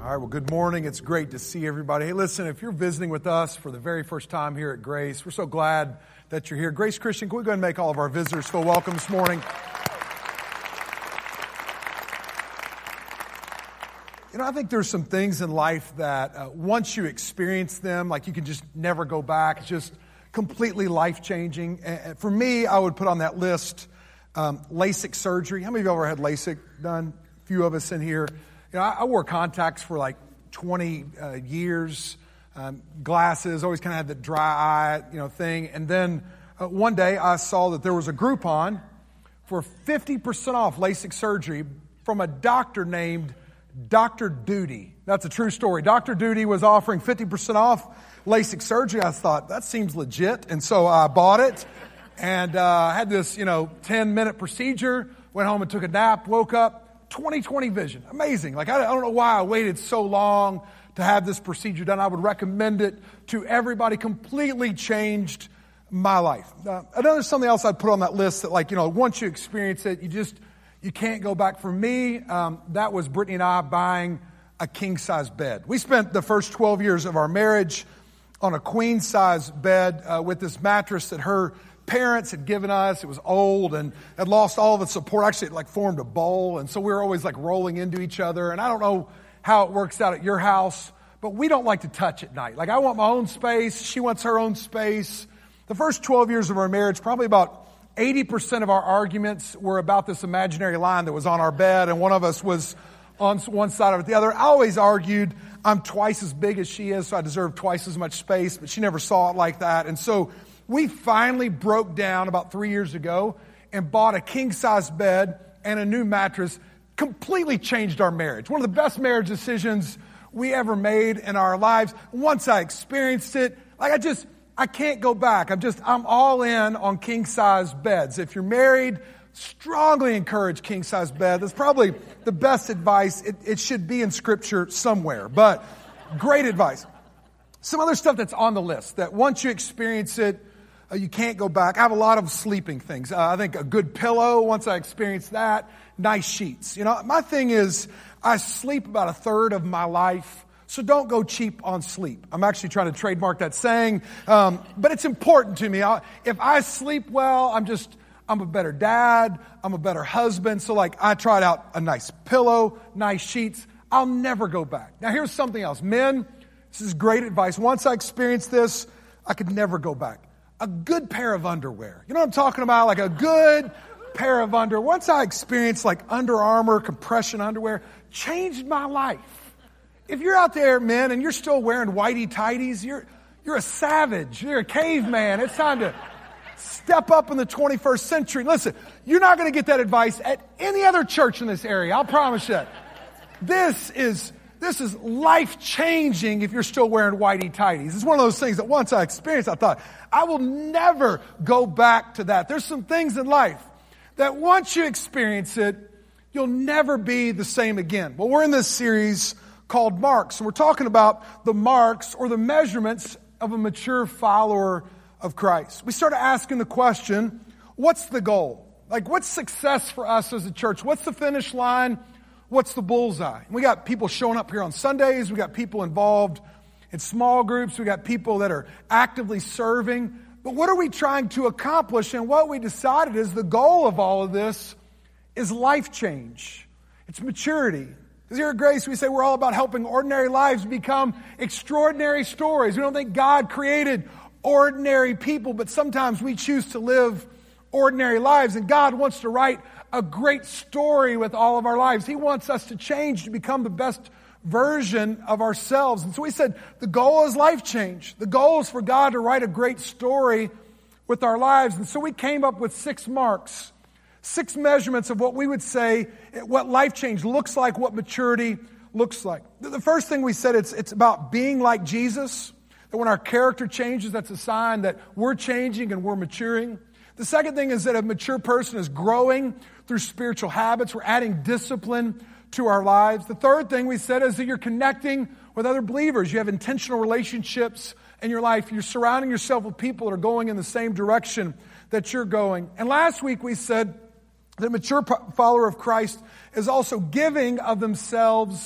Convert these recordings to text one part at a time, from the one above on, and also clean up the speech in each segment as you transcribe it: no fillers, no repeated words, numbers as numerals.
All right, well, good morning. It's great to see everybody. Hey, listen, if you're visiting with us for the very first time here at Grace, we're so glad that you're here. Grace Christian, can we go ahead and make all of our visitors feel welcome this morning? You know, I think there's some things in life that once you experience them, like you can just never go back. It's just completely life-changing. And for me, I would put on that list LASIK surgery. How many of you ever had LASIK done? A few of us in here. You know, I wore contacts for like 20 years, glasses, always kind of had the dry eye, thing. And then one day I saw that there was a Groupon for 50% off LASIK surgery from a doctor named Dr. Duty. That's a true story. Dr. Duty was offering 50% off LASIK surgery. I thought, that seems legit. And so I bought it and had this, 10-minute procedure, went home and took a nap, woke up, 20/20 vision. Amazing. Like, I don't know why I waited so long to have this procedure done. I would recommend it to everybody. Completely changed my life. Another something else I'd put on that list that, once you experience it, you can't go back. For me, that was Brittany and I buying a king-size bed. We spent the first 12 years of our marriage on a queen-size bed with this mattress that her parents had given us. It was old and had lost all of its support. Actually, it formed a bowl, and so we were always rolling into each other. And I don't know how it works out at your house, but we don't like to touch at night. I want my own space. She wants her own space. The first 12 years of our marriage, probably about 80% of our arguments were about this imaginary line that was on our bed, and one of us was on one side of it, the other. I always argued I'm twice as big as she is, so I deserve twice as much space, but she never saw it like that. And so we finally broke down about 3 years ago and bought a king-size bed and a new mattress. Completely changed our marriage. One of the best marriage decisions we ever made in our lives. Once I experienced it, I can't go back. I'm all in on king-size beds. If you're married, strongly encourage king-size bed. That's probably the best advice. It should be in Scripture somewhere, but great advice. Some other stuff that's on the list that once you experience it, you can't go back. I have a lot of sleeping things. I think a good pillow, once I experience that, nice sheets. My thing is I sleep about a third of my life, so don't go cheap on sleep. I'm actually trying to trademark that saying, but it's important to me. If I sleep well, I'm a better dad, I'm a better husband. So I tried out a nice pillow, nice sheets. I'll never go back. Now here's something else. Men, this is great advice. Once I experienced this, I could never go back. A good pair of underwear. You know what I'm talking about? A good pair of underwear. Once I experienced Under Armour compression underwear, changed my life. If you're out there, men, and you're still wearing whitey-tighties, you're a savage. You're a caveman. It's time to step up in the 21st century. Listen, you're not going to get that advice at any other church in this area. I'll promise you. This is life-changing if you're still wearing whitey-tighties. It's one of those things that once I experienced, I thought, I will never go back to that. There's some things in life that once you experience it, you'll never be the same again. Well, we're in this series called Marks, and we're talking about the marks or the measurements of a mature follower of Christ. We started asking the question, what's the goal? What's success for us as a church? What's the finish line? What's the bullseye? We got people showing up here on Sundays. We got people involved in small groups. We got people that are actively serving. But what are we trying to accomplish? And what we decided is the goal of all of this is life change. It's maturity. Because here at Grace, we say we're all about helping ordinary lives become extraordinary stories. We don't think God created ordinary people, but sometimes we choose to live ordinary lives. And God wants to write a great story with all of our lives. He wants us to change, to become the best version of ourselves. And so we said the goal is life change. The goal is for God to write a great story with our lives. And so we came up with 6 marks, 6 measurements of what we would say, what life change looks like, what maturity looks like. The first thing we said, it's about being like Jesus. That when our character changes, that's a sign that we're changing and we're maturing. The second thing is that a mature person is growing through spiritual habits. We're adding discipline to our lives. The third thing we said is that you're connecting with other believers. You have intentional relationships in your life. You're surrounding yourself with people that are going in the same direction that you're going. And last week we said that a mature follower of Christ is also giving of themselves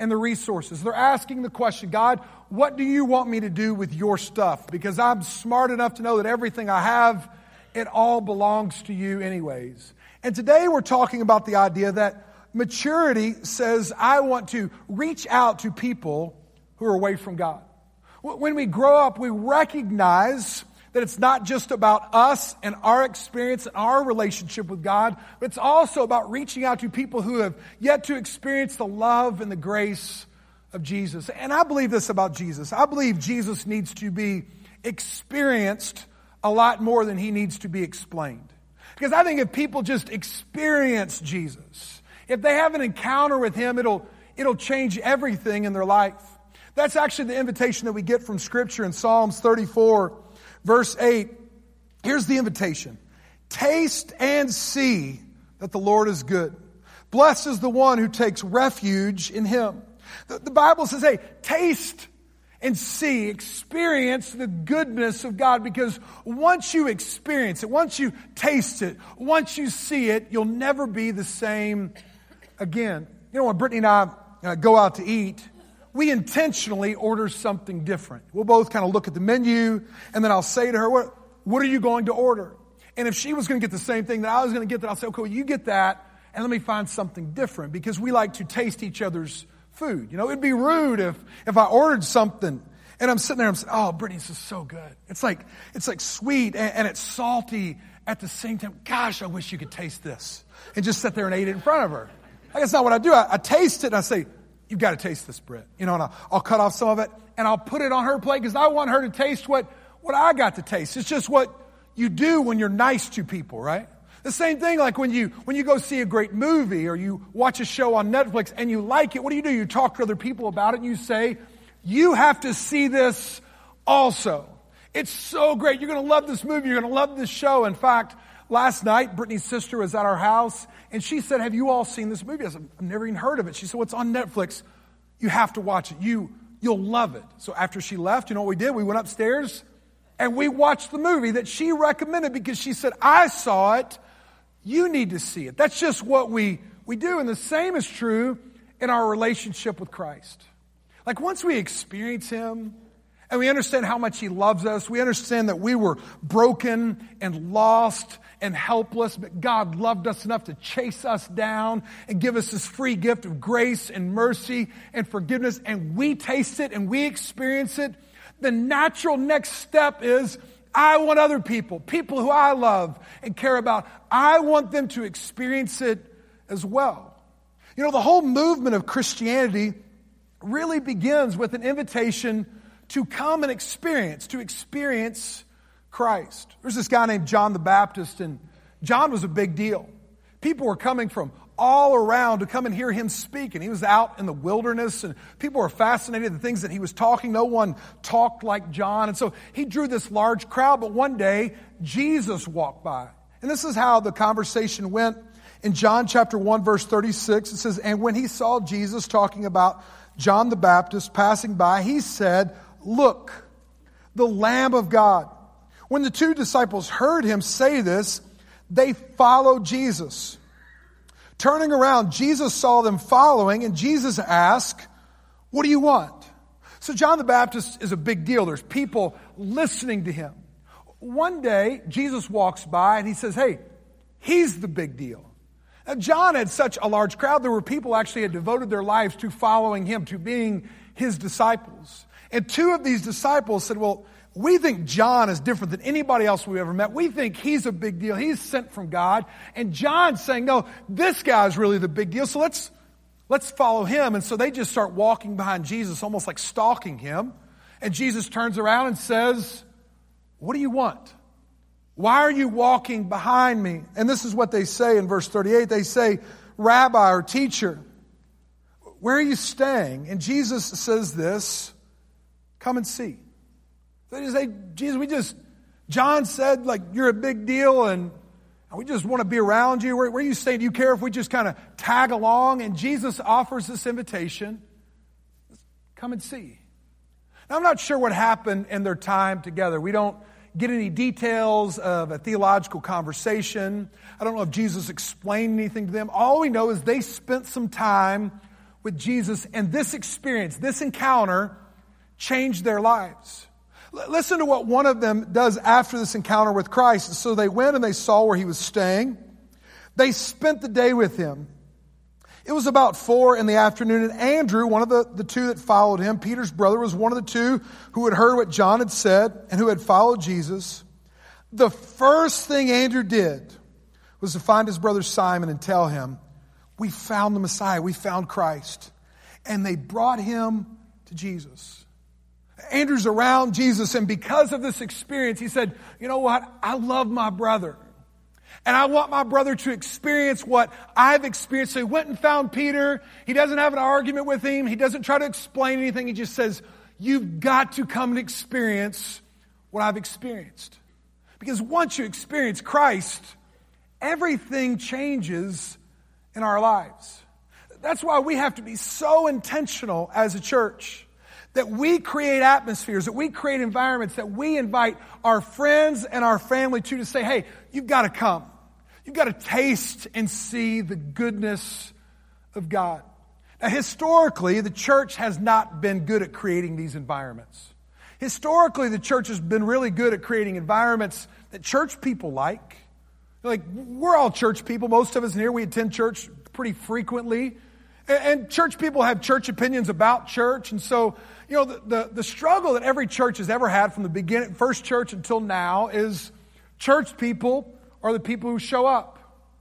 and the resources. They're asking the question, God, what do you want me to do with your stuff? Because I'm smart enough to know that everything I have, it all belongs to you anyways. And today we're talking about the idea that maturity says, I want to reach out to people who are away from God. When we grow up, we recognize that it's not just about us and our experience and our relationship with God, but it's also about reaching out to people who have yet to experience the love and the grace of Jesus. And I believe this about Jesus. I believe Jesus needs to be experienced a lot more than he needs to be explained. Because I think if people just experience Jesus, if they have an encounter with him, it'll change everything in their life. That's actually the invitation that we get from Scripture in Psalms 34, verse 8. Here's the invitation. Taste and see that the Lord is good. Blessed is the one who takes refuge in him. The Bible says, hey, taste and see, experience the goodness of God, because once you experience it, once you taste it, once you see it, you'll never be the same again. You know, when Brittany and I go out to eat, we intentionally order something different. We'll both kind of look at the menu, and then I'll say to her, what are you going to order? And if she was going to get the same thing that I was going to get, then I'll say, okay, well, you get that, and let me find something different, because we like to taste each other's food. You know, it'd be rude if I ordered something and I'm sitting there and I'm saying, oh, Brittany, this is so good. It's like sweet and it's salty at the same time. Gosh, I wish you could taste this. And just sit there and eat it in front of her. That's not what I do. I taste it and I say, you've got to taste this, Britt. You know, and I'll cut off some of it and I'll put it on her plate because I want her to taste what I got to taste. It's just what you do when you're nice to people, right? The same thing like when you go see a great movie or you watch a show on Netflix and you like it, what do? You talk to other people about it and you say, you have to see this also. It's so great. You're going to love this movie. You're going to love this show. In fact, last night, Brittany's sister was at our house and she said, have you all seen this movie? I said, I've never even heard of it. She said, well, it's on Netflix. You have to watch it. You'll love it. So after she left, you know what we did? We went upstairs and we watched the movie that she recommended because she said, I saw it. You need to see it. That's just what we do. And the same is true in our relationship with Christ. Like once we experience him and we understand how much he loves us, we understand that we were broken and lost and helpless, but God loved us enough to chase us down and give us this free gift of grace and mercy and forgiveness, and we taste it and we experience it. The natural next step is, I want other people who I love and care about, I want them to experience it as well. You know, the whole movement of Christianity really begins with an invitation to come and experience Christ. There's this guy named John the Baptist, and John was a big deal. People were coming from all around to come and hear him speak, and he was out in the wilderness, and people were fascinated with the things that he was talking. No one talked like John, and so he drew this large crowd, but one day, Jesus walked by. And this is how the conversation went. In John chapter 1, verse 36, it says, and when he saw Jesus talking about John the Baptist passing by, he said, look, the Lamb of God. When the two disciples heard him say this, they followed Jesus. Turning around, Jesus saw them following, and Jesus asked, what do you want? So John the Baptist is a big deal. There's people listening to him. One day, Jesus walks by and he says, hey, he's the big deal. Now, John had such a large crowd, there were people actually had devoted their lives to following him, to being his disciples. And two of these disciples said, well, we think John is different than anybody else we've ever met. We think he's a big deal. He's sent from God. And John's saying, no, this guy's really the big deal. So let's follow him. And so they just start walking behind Jesus, almost like stalking him. And Jesus turns around and says, what do you want? Why are you walking behind me? And this is what they say in verse 38. They say, Rabbi or teacher, where are you staying? And Jesus says this, come and see. They say, Jesus, John said, like, you're a big deal and we just want to be around you. Where are you staying? Do you care if we just kind of tag along? And Jesus offers this invitation. Come and see. Now, I'm not sure what happened in their time together. We don't get any details of a theological conversation. I don't know if Jesus explained anything to them. All we know is they spent some time with Jesus, and this experience, this encounter, changed their lives. Listen to what one of them does after this encounter with Christ. So they went and they saw where he was staying. They spent the day with him. It was about 4 p.m, and Andrew, one of the two that followed him, Peter's brother, was one of the two who had heard what John had said and who had followed Jesus. The first thing Andrew did was to find his brother Simon and tell him, "We found the Messiah, we found Christ." And they brought him to Jesus. Andrew's around Jesus, and because of this experience, he said, "You know what? I love my brother. And I want my brother to experience what I've experienced." So he went and found Peter. He doesn't have an argument with him. He doesn't try to explain anything. He just says, "You've got to come and experience what I've experienced." Because once you experience Christ, everything changes in our lives. That's why we have to be so intentional as a church that we create atmospheres, that we create environments, that we invite our friends and our family to say, "Hey, you've got to come. You've got to taste and see the goodness of God." Now, historically, the church has not been good at creating these environments. Historically, the church has been really good at creating environments that church people like. Like, we're all church people. Most of us in here, we attend church pretty frequently. And church people have church opinions about church. And so, you know, the struggle that every church has ever had from the beginning, first church until now, is church people are the people who show up.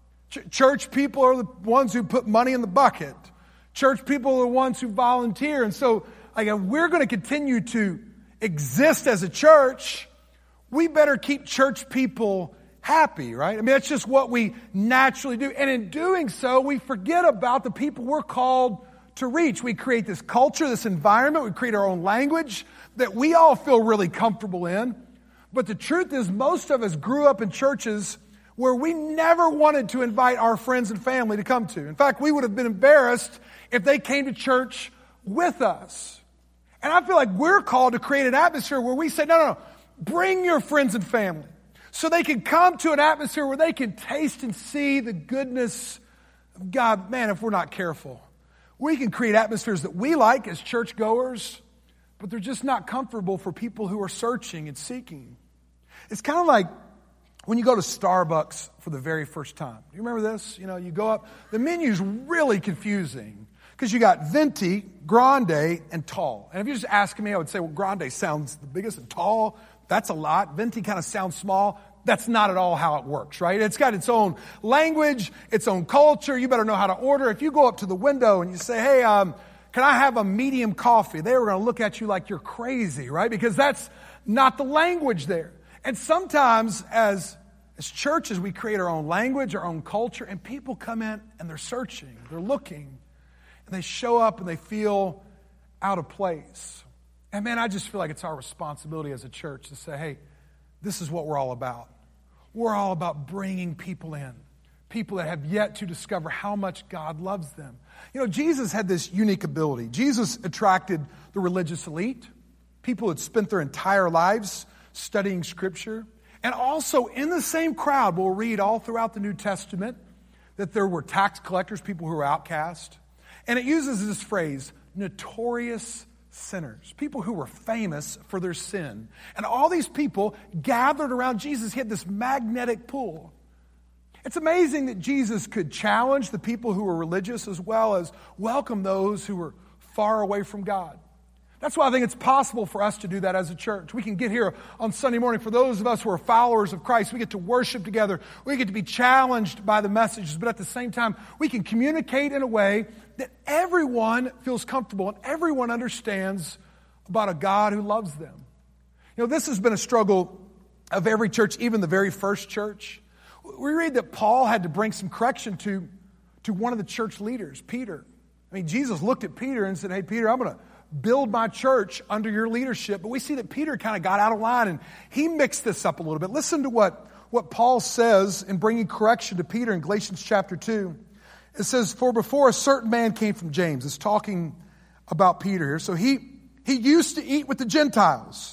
Church people are the ones who put money in the bucket. Church people are the ones who volunteer. And so, like, if we're going to continue to exist as a church, we better keep church people happy, right? I mean, that's just what we naturally do. And in doing so, we forget about the people we're called to reach. We create this culture, this environment. We create our own language that we all feel really comfortable in. But the truth is, most of us grew up in churches where we never wanted to invite our friends and family to come to. In fact, we would have been embarrassed if they came to church with us. And I feel like we're called to create an atmosphere where we say, no, bring your friends and family, so they can come to an atmosphere where they can taste and see the goodness of God. Man, if we're not careful, we can create atmospheres that we like as churchgoers, but they're just not comfortable for people who are searching and seeking. It's kind of like when you go to Starbucks for the very first time. Do you remember this? You know, you go up, the menu's really confusing because you got venti, grande, and tall. And if you're just asking me, I would say, well, grande sounds the biggest, and tall, that's a lot. Venti kind of sounds small. That's not at all how it works, right? It's got its own language, its own culture. You better know how to order. If you go up to the window and you say, "Hey, can I have a medium coffee?" They were going to look at you like you're crazy, right? Because that's not the language there. And sometimes as churches, we create our own language, our own culture, and people come in and they're searching, they're looking, and they show up and they feel out of place. And man, I just feel like it's our responsibility as a church to say, hey, this is what we're all about. We're all about bringing people in, people that have yet to discover how much God loves them. You know, Jesus had this unique ability. Jesus attracted the religious elite, people who had spent their entire lives studying Scripture. And also in the same crowd, we'll read all throughout the New Testament that there were tax collectors, people who were outcast. And it uses this phrase, notorious sinners, people who were famous for their sin. And all these people gathered around Jesus. He had this magnetic pull. It's amazing that Jesus could challenge the people who were religious as well as welcome those who were far away from God. That's why I think it's possible for us to do that as a church. We can get here on Sunday morning. For those of us who are followers of Christ, we get to worship together. We get to be challenged by the messages, but at the same time, we can communicate in a way that everyone feels comfortable and everyone understands about a God who loves them. You know, this has been a struggle of every church, even the very first church. We read that Paul had to bring some correction to one of the church leaders, Peter. I mean, Jesus looked at Peter and said, hey, Peter, I'm going to build my church under your leadership. But we see that Peter kind of got out of line and he mixed this up a little bit. Listen to what Paul says in bringing correction to Peter in Galatians chapter 2. It says, for before a certain man came from James. It's talking about Peter here. So he used to eat with the Gentiles.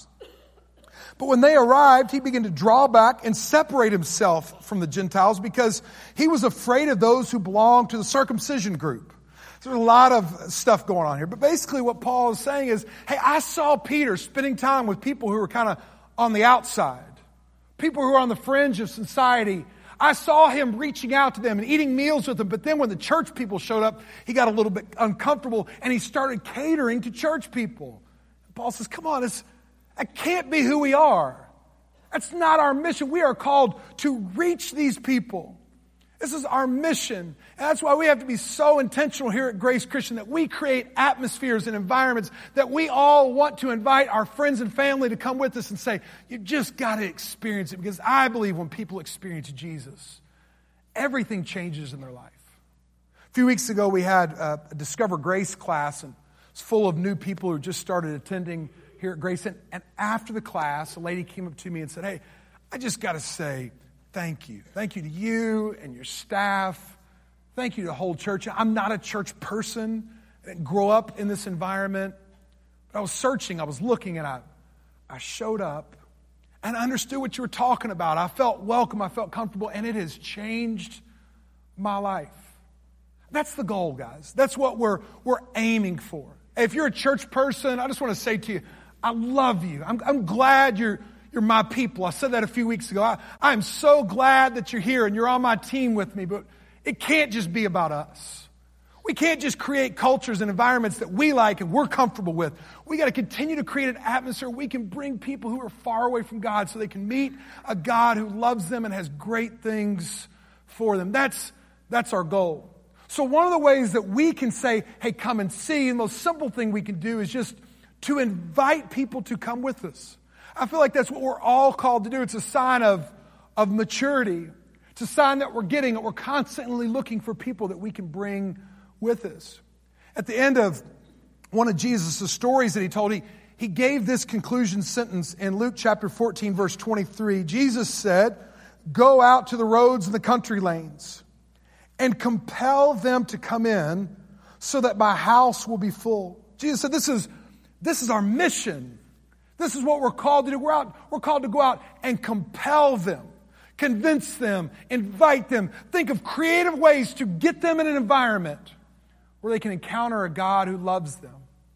But when they arrived, he began to draw back and separate himself from the Gentiles because he was afraid of those who belonged to the circumcision group. So there's a lot of stuff going on here. But basically what Paul is saying is, hey, I saw Peter spending time with people who were kind of on the outside, people who are on the fringe of society. I saw him reaching out to them and eating meals with them. But then when the church people showed up, he got a little bit uncomfortable and he started catering to church people. And Paul says, come on, that can't be who we are. That's not our mission. We are called to reach these people. This is our mission. And that's why we have to be so intentional here at Grace Christian that we create atmospheres and environments that we all want to invite our friends and family to come with us and say, you just got to experience it. Because I believe when people experience Jesus, everything changes in their life. A few weeks ago, we had a Discover Grace class, and it's full of new people who just started attending here at Grace. And after the class, a lady came up to me and said, hey, I just got to say, thank you. Thank you to you and your staff. Thank you to the whole church. I'm not a church person. I didn't grow up in this environment. But I was searching. I was looking, and I showed up, and I understood what you were talking about. I felt welcome. I felt comfortable, and it has changed my life. That's the goal, guys. That's what we're aiming for. If you're a church person, I just want to say to you, I love you. I'm glad you're my people. I said that a few weeks ago. I'm so glad that you're here and you're on my team with me, but it can't just be about us. We can't just create cultures and environments that we like and we're comfortable with. We got to continue to create an atmosphere where we can bring people who are far away from God so they can meet a God who loves them and has great things for them. That's our goal. So one of the ways that we can say, hey, come and see, and the most simple thing we can do is just to invite people to come with us. I feel like that's what we're all called to do. It's a sign of maturity. It's a sign that we're constantly looking for people that we can bring with us. At the end of one of Jesus' stories that he told, he gave this conclusion sentence in Luke chapter 14, verse 23. Jesus said, go out to the roads and the country lanes and compel them to come in so that my house will be full. Jesus said, this is our mission. This is what we're called to do. We're called to go out and compel them, convince them, invite them. Think of creative ways to get them in an environment where they can encounter a God who loves them.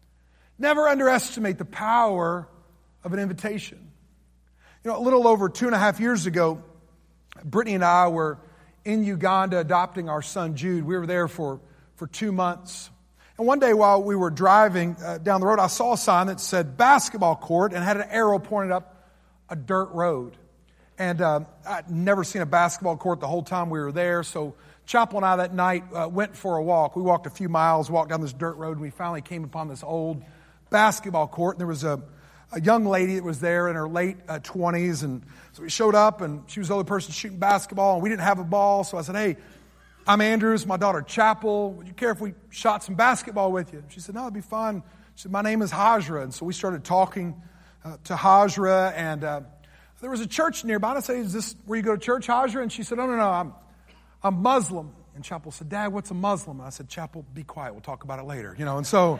Never underestimate the power of an invitation. You know, a little over 2.5 years ago, Brittany and I were in Uganda adopting our son Jude. We were there for 2 months. And one day while we were driving down the road, I saw a sign that said basketball court and had an arrow pointed up a dirt road. And I'd never seen a basketball court the whole time we were there. So Chapel and I that night went for a walk. We walked a few miles, walked down this dirt road, and we finally came upon this old basketball court. And there was a young lady that was there in her late 20s. And so we showed up, and she was the only person shooting basketball, and we didn't have a ball. So I said, hey, I'm Andrews, my daughter Chapel. Would you care if we shot some basketball with you? She said, no, it'd be fun. She said, my name is Hajra. And so we started talking to Hajra, and there was a church nearby. And I said, is this where you go to church, Hajra? And she said, no, I'm Muslim. And Chapel said, Dad, what's a Muslim? And I said, Chapel, be quiet. We'll talk about it later. And so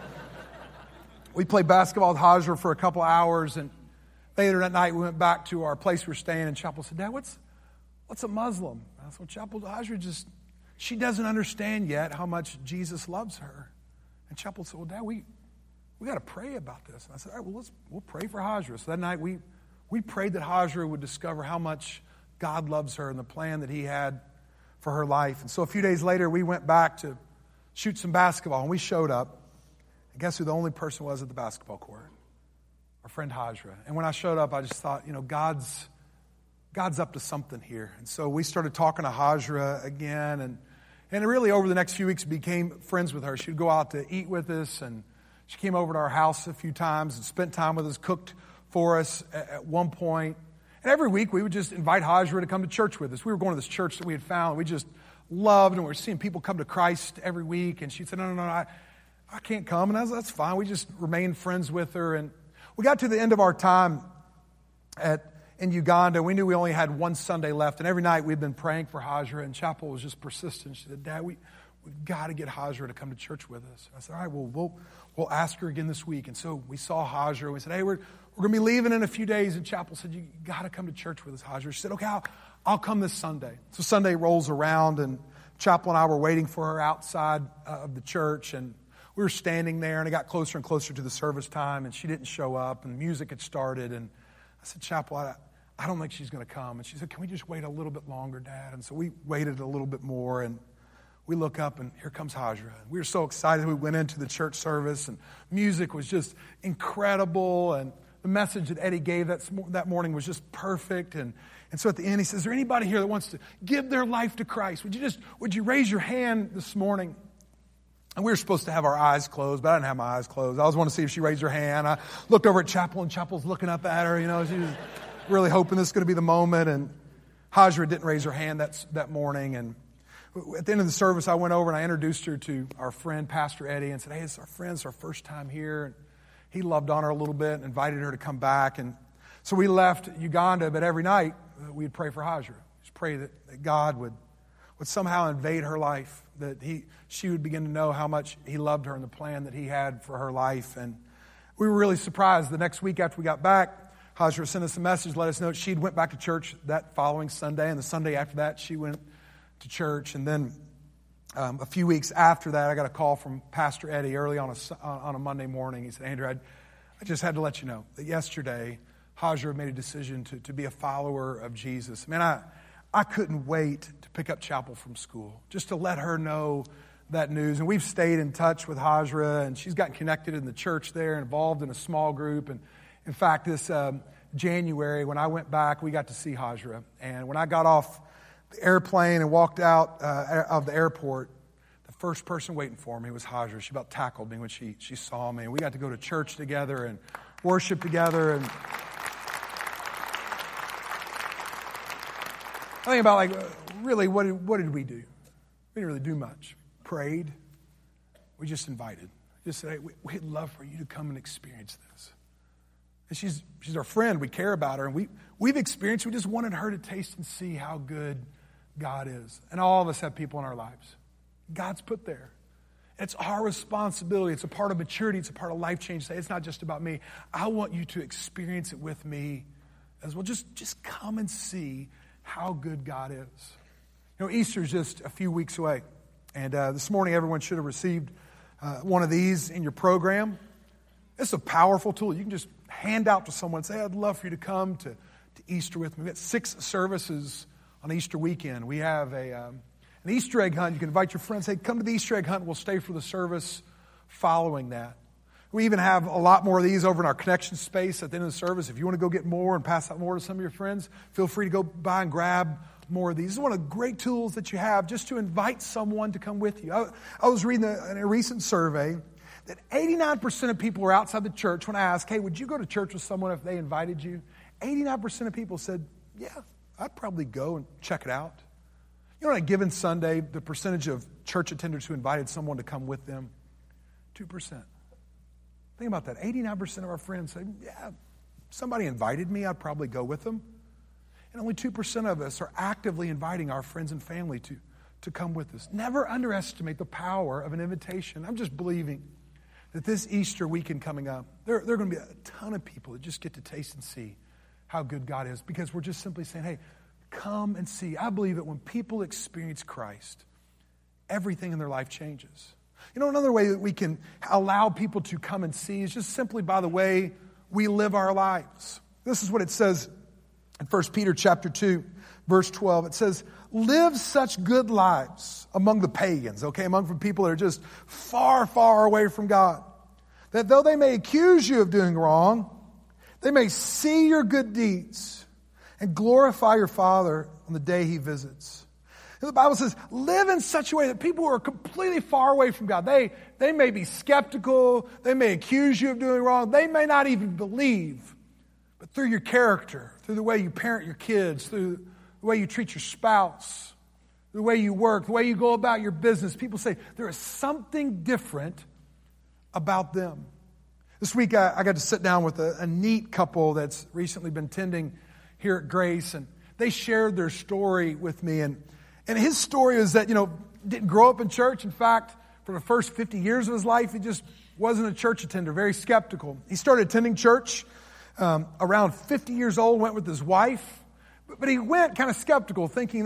we played basketball with Hajra for a couple hours, and later that night we went back to our place we were staying, and Chapel said, Dad, what's a Muslim? And I said, well, Chapel, Hajra she doesn't understand yet how much Jesus loves her. And Chapel said, well, Dad, we got to pray about this. And I said, all right, well, we'll pray for Hajra. So that night we prayed that Hajra would discover how much God loves her and the plan that he had for her life. And so a few days later, we went back to shoot some basketball, and we showed up. And guess who the only person was at the basketball court? Our friend Hajra. And when I showed up, I just thought, God's up to something here. And so we started talking to Hajra again, and really over the next few weeks became friends with her. She'd go out to eat with us, and she came over to our house a few times and spent time with us, cooked for us at one point. And every week we would just invite Hajra to come to church with us. We were going to this church that we had found. We just loved, and we were seeing people come to Christ every week. And she said, no, I can't come. And I said, that's fine. We just remained friends with her. And we got to the end of our time in Uganda. We knew we only had one Sunday left. And every night we'd been praying for Hajra, and Chapel was just persistent. She said, Dad, we've got to get Hajra to come to church with us. And I said, all right, well, we'll ask her again this week. And so we saw Hajra, and we said, hey, we're going to be leaving in a few days. And Chapel said, you got to come to church with us, Hajra. She said, okay, I'll come this Sunday. So Sunday rolls around, and Chapel and I were waiting for her outside of the church, and we were standing there, and it got closer and closer to the service time, and she didn't show up, and music had started, and I said, Chapel, I don't think she's going to come. And she said, can we just wait a little bit longer, Dad? And so we waited a little bit more, and we look up, and here comes Hajra. And we were so excited. We went into the church service, and music was just incredible, and the message that Eddie gave that morning was just perfect. And so at the end, he says, is there anybody here that wants to give their life to Christ? Would you raise your hand this morning? And we were supposed to have our eyes closed, but I didn't have my eyes closed. I was wanting to see if she raised her hand. I looked over at Chapel, and Chapel's looking up at her. She was really hoping this was going to be the moment. And Hajra didn't raise her hand that morning. And at the end of the service, I went over and I introduced her to our friend, Pastor Eddie, and said, hey, it's our friend. It's our first time here. And he loved on her a little bit and invited her to come back. And so we left Uganda, but every night we'd pray for Hajra. Just pray that God would somehow invade her life, that she would begin to know how much he loved her and the plan that he had for her life. And we were really surprised. The next week after we got back, Hajra sent us a message, let us know she'd went back to church that following Sunday, and the Sunday after that she went to church. And then a few weeks after that, I got a call from Pastor Eddie early on a Monday morning. He said, Andrew, I just had to let you know that yesterday Hajra made a decision to be a follower of Jesus. Man, I couldn't wait to pick up Chapel from school, just to let her know that news. And we've stayed in touch with Hajra, and she's gotten connected in the church there, involved in a small group. And in fact, this January, when I went back, we got to see Hajra. And when I got off the airplane and walked out of the airport, the first person waiting for me was Hajra. She about tackled me when she saw me. And we got to go to church together and worship together. And I think about, really, what did we do? We didn't really do much. Prayed. We just invited. Just said, hey, we'd love for you to come and experience this. And she's our friend. We care about her. And we've experienced, we just wanted her to taste and see how good God is. And all of us have people in our lives. God's put there. It's our responsibility. It's a part of maturity. It's a part of life change. It's not just about me. I want you to experience it with me as well. Just come and see how good God is. Easter's just a few weeks away. And this morning, everyone should have received one of these in your program. It's a powerful tool. You can just hand out to someone and say, I'd love for you to come to Easter with me. We've got 6 services on Easter weekend. We have an Easter egg hunt. You can invite your friends. Hey, come to the Easter egg hunt. We'll stay for the service following that. We even have a lot more of these over in our connection space at the end of the service. If you want to go get more and pass out more to some of your friends, feel free to go by and grab more of these. This is one of the great tools that you have just to invite someone to come with you. I was reading in a recent survey that 89% of people who are outside the church, when I ask, hey, would you go to church with someone if they invited you? 89% of people said, yeah, I'd probably go and check it out. On a given Sunday, the percentage of church attenders who invited someone to come with them, 2%. Think about that. 89% of our friends say, yeah, somebody invited me, I'd probably go with them. And only 2% of us are actively inviting our friends and family to come with us. Never underestimate the power of an invitation. I'm just believing that this Easter weekend coming up, there are going to be a ton of people that just get to taste and see how good God is, because we're just simply saying, hey, come and see. I believe that when people experience Christ, everything in their life changes. Another way that we can allow people to come and see is just simply by the way we live our lives. This is what it says in 1 Peter chapter 2, verse 12. It says, live such good lives among the pagans, among people that are just far, far away from God, that though they may accuse you of doing wrong, they may see your good deeds and glorify your Father on the day He visits. And the Bible says, live in such a way that people who are completely far away from God, they may be skeptical, they may accuse you of doing wrong, they may not even believe, but through your character, through the way you parent your kids, through the way you treat your spouse, the way you work, the way you go about your business, people say there is something different about them. This week I got to sit down with a neat couple that's recently been tending here at Grace, and they shared their story with me. And his story is that, didn't grow up in church. In fact, for the first 50 years of his life, he just wasn't a church attender, very skeptical. He started attending church around 50 years old, went with his wife. But he went kind of skeptical, thinking this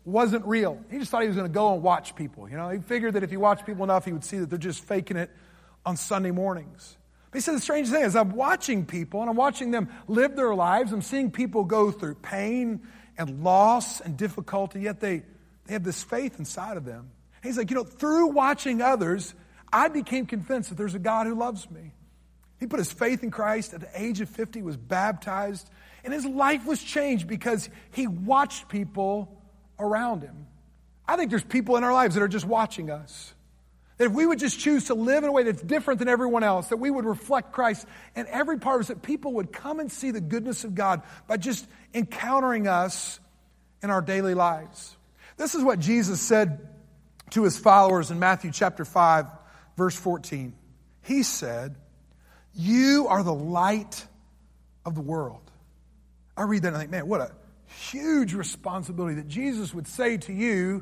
wasn't real. He just thought he was going to go and watch people. He figured that if he watched people enough, he would see that they're just faking it on Sunday mornings. But he said the strange thing is I'm watching people and I'm watching them live their lives. I'm seeing people go through pain and loss and difficulty, yet they have this faith inside of them. And he's like, through watching others, I became convinced that there's a God who loves me. He put his faith in Christ at the age of 50, was baptized, and his life was changed because he watched people around him. I think there's people in our lives that are just watching us. That if we would just choose to live in a way that's different than everyone else, that we would reflect Christ in every part of us, that people would come and see the goodness of God by just encountering us in our daily lives. This is what Jesus said to his followers in Matthew chapter 5, verse 14. He said, "You are the light of the world." I read that and I think, man, what a huge responsibility that Jesus would say to you,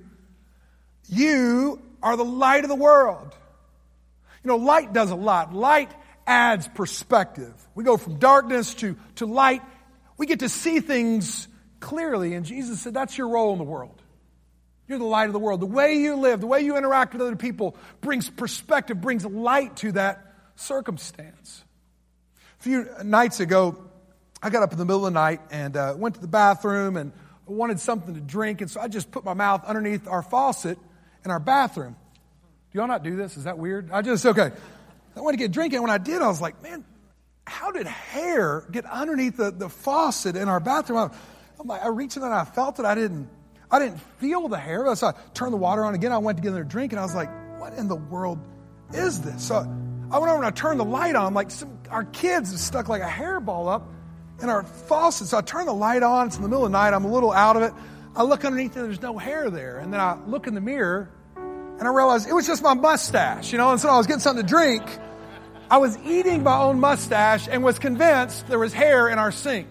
you are the light of the world. Light does a lot. Light adds perspective. We go from darkness to light. We get to see things clearly. And Jesus said, that's your role in the world. You're the light of the world. The way you live, the way you interact with other people brings perspective, brings light to that circumstance. A few nights ago, I got up in the middle of the night and went to the bathroom and wanted something to drink. And so I just put my mouth underneath our faucet in our bathroom. Do y'all not do this? Is that weird? I wanted to get drinking. When I did, I was like, man, how did hair get underneath the faucet in our bathroom? I reached in and I felt it. I didn't feel the hair. So I turned the water on again. I went to get another drink and I was like, what in the world is this? So I went over and I turned the light on. Our kids have stuck like a hairball up in our faucet. So I turned the light on. It's in the middle of the night. I'm a little out of it. I look underneath and there's no hair there. And then I look in the mirror and I realized it was just my mustache, And so I was getting something to drink. I was eating my own mustache and was convinced there was hair in our sink.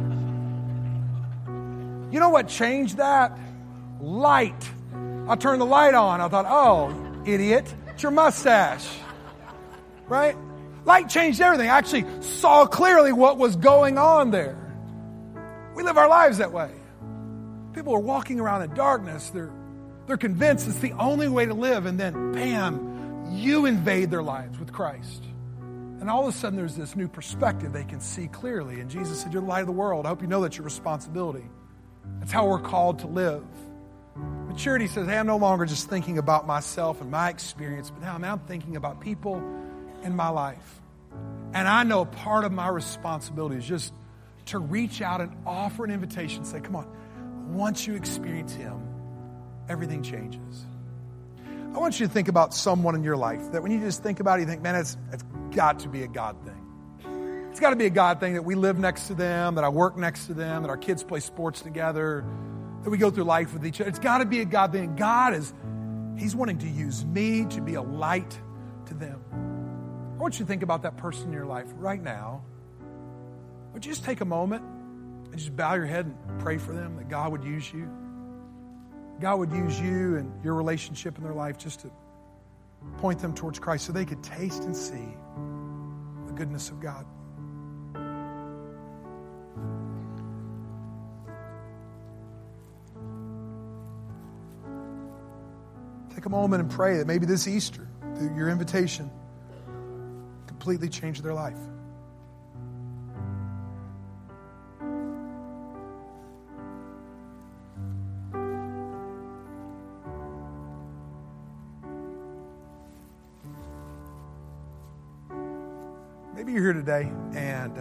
You know what changed that? Light. I turned the light on. I thought, oh, idiot, it's your mustache. Right? Light changed everything. I actually saw clearly what was going on there. We live our lives that way. People are walking around in darkness. They're convinced it's the only way to live. And then, bam, you invade their lives with Christ. And all of a sudden, there's this new perspective they can see clearly. And Jesus said, you're the light of the world. I hope you know that's your responsibility. That's how we're called to live. Maturity says, hey, I'm no longer just thinking about myself and my experience, but now I'm thinking about people in my life. And I know part of my responsibility is just to reach out and offer an invitation, say, come on, once you experience Him, everything changes. I want you to think about someone in your life that when you just think about it, you think, man, it's got to be a God thing. It's got to be a God thing that we live next to them, that I work next to them, that our kids play sports together, that we go through life with each other. It's got to be a God thing. God He's wanting to use me to be a light to them. I want you to think about that person in your life right now. Would you just take a moment and just bow your head and pray for them, that God would use you? God would use you and your relationship in their life just to point them towards Christ so they could taste and see the goodness of God. Take a moment and pray that maybe this Easter, through your invitation, completely change their life. Maybe you're here today and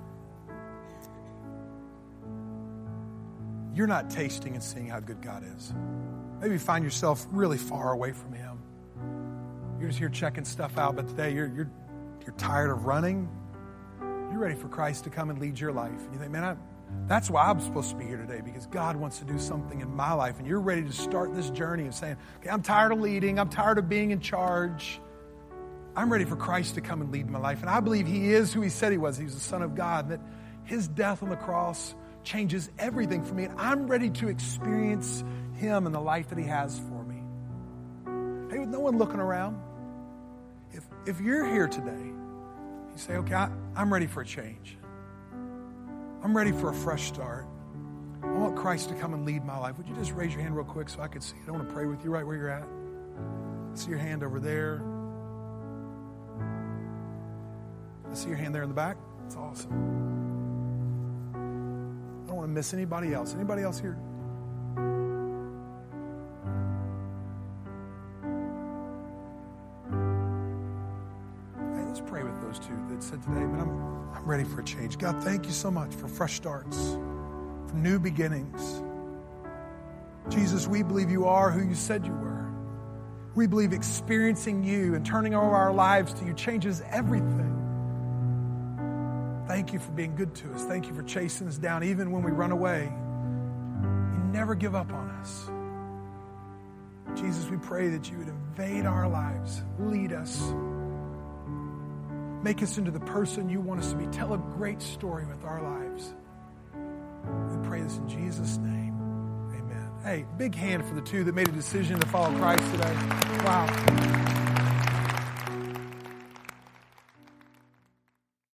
you're not tasting and seeing how good God is. Maybe you find yourself really far away from Him. You're just here checking stuff out, but today you're tired of running. You're ready for Christ to come and lead your life. And you think, man, that's why I'm supposed to be here today, because God wants to do something in my life. And you're ready to start this journey of saying, okay, I'm tired of leading. I'm tired of being in charge. I'm ready for Christ to come and lead my life. And I believe He is who He said He was. He was the Son of God. And that His death on the cross changes everything for me. And I'm ready to experience Him and the life that He has for me. Hey, with no one looking around, if you're here today, you say, okay, I'm ready for a change. I'm ready for a fresh start. I want Christ to come and lead my life. Would you just raise your hand real quick so I could see it? I want to pray with you right where you're at. I see your hand over there. I see your hand there in the back. That's awesome. I don't want to miss anybody else. Anybody else here? Hey, let's pray with those two that said today, man, I'm ready for a change. God, thank you so much for fresh starts, for new beginnings. Jesus, we believe you are who you said you were. We believe experiencing you and turning over our lives to you changes everything. Thank you for being good to us. Thank you for chasing us down even when we run away. You never give up on us. Jesus, we pray that you would invade our lives, lead us, make us into the person you want us to be. Tell a great story with our lives. We pray this in Jesus' name. Amen. Hey, big hand for the two that made a decision to follow Christ today. Wow.